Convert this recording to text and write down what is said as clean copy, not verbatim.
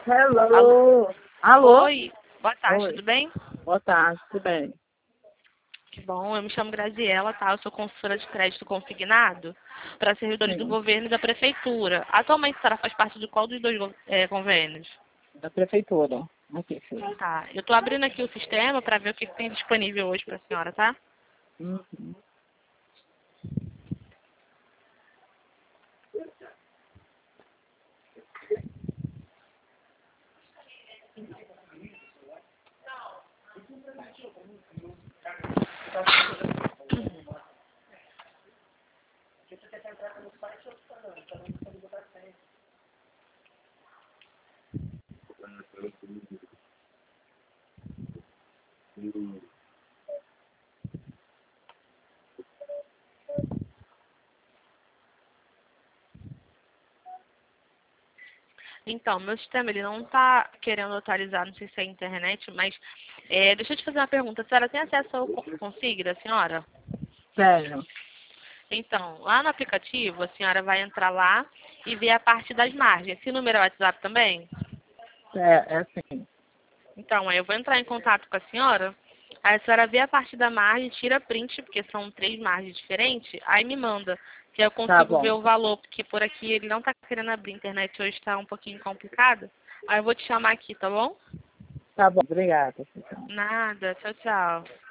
Alô? Hello. Alô? Oi, boa tarde, Oi. tudo bem? Boa tarde, tudo bem? Que bom, eu me chamo Graziela, tá? Eu sou consultora de crédito consignado para servidores do Sim, governo e da prefeitura. Atualmente a senhora faz parte de qual dos dois convênios? da prefeitura. Aqui, filho. Tá, eu tô abrindo aqui o sistema para ver o que tem disponível hoje para a senhora, tá? Uhum. Então, meu sistema ele não está querendo atualizar, não sei se é a internet, mas deixa eu te fazer uma pergunta. A senhora tem acesso ao Consig da senhora? Sério. Então, lá no aplicativo, a senhora vai entrar lá e ver a parte das margens. Esse número é o WhatsApp também? É assim. Então, aí eu vou entrar em contato com a senhora, aí a senhora vê a parte da margem, tira print, porque são 3 margens diferentes, aí me manda, que eu Tá consigo ver bom. o valor, porque por aqui ele não está querendo abrir, a internet hoje está um pouquinho complicada. Aí eu vou te chamar aqui, tá bom? Tá bom, obrigada. Nada, tchau, tchau.